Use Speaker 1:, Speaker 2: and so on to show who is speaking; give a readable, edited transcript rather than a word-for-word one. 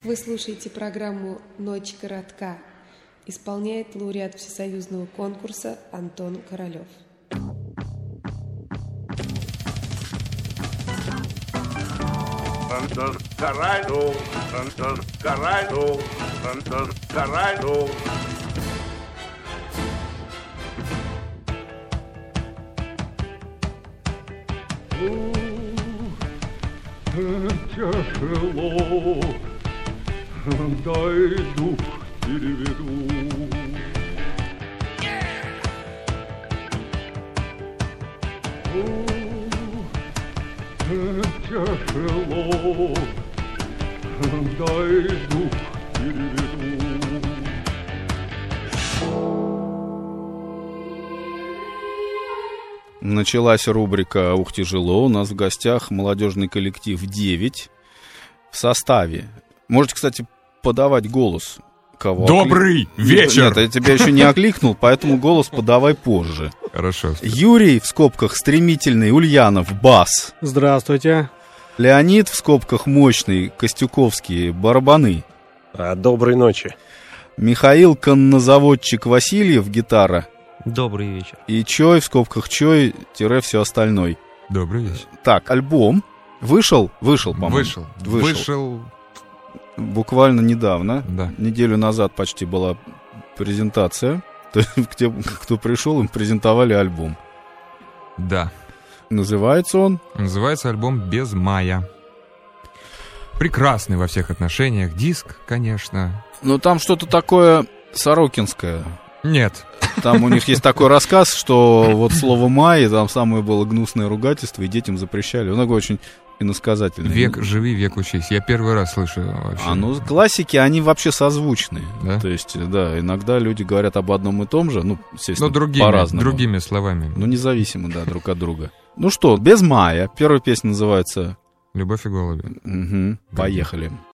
Speaker 1: Вы слушаете программу «Ночь коротка». Исполняет лауреат всесоюзного конкурса Антон Королев.
Speaker 2: Тяжело, дай дух переведу. Тяжело, дай дух переведу.
Speaker 3: Началась рубрика «Ух, тяжело». У нас в гостях молодежный коллектив 9 в составе. Можете, кстати, подавать голос. Кого
Speaker 4: Добрый вечер!
Speaker 3: Нет, я тебя еще не окликнул, поэтому голос подавай позже.
Speaker 4: Хорошо.
Speaker 3: Юрий, в скобках, стремительный, Ульянов, бас.
Speaker 5: Здравствуйте.
Speaker 3: Леонид, в скобках, мощный, Костюковский, барабаны.
Speaker 6: Доброй ночи.
Speaker 3: Михаил, коннозаводчик Васильев, гитара.
Speaker 7: Добрый вечер.
Speaker 3: И Чой, в скобках, Чой, все остальное.
Speaker 4: Добрый вечер.
Speaker 3: Так, альбом вышел, по-моему.
Speaker 4: Вышел.
Speaker 3: Буквально недавно.
Speaker 4: Да.
Speaker 3: Неделю назад почти была презентация. Кто пришел, им презентовали альбом.
Speaker 4: Да.
Speaker 3: Называется он?
Speaker 4: Называется альбом «Без мая». Прекрасный во всех отношениях диск, конечно.
Speaker 3: Но там что-то такое сорокинское.
Speaker 4: Нет.
Speaker 3: Там у них есть такой рассказ, что вот слово «май», там самое было гнусное ругательство, и детям запрещали. Он такой очень иносказательный.
Speaker 4: Век живи, век учись. Я первый раз слышу вообще.
Speaker 3: Классики, они вообще созвучные.
Speaker 4: Да?
Speaker 3: То есть, да, иногда люди говорят об одном и том же, естественно,
Speaker 4: но
Speaker 3: по-разному.
Speaker 4: другими словами.
Speaker 3: Независимо, да, друг от друга. Ну что, «Без мая». Первая песня называется...
Speaker 4: «Любовь и голуби».
Speaker 3: Угу. Поехали.